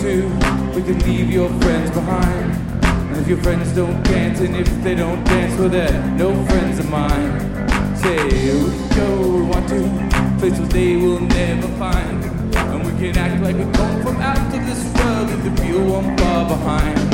to, we can leave your friends behind. And if your friends don't dance, and if they don't dance, well they're no friends of mine. Say we can go, we want to, places they will never find. And we can act like we come from out of this world, and the real one far behind.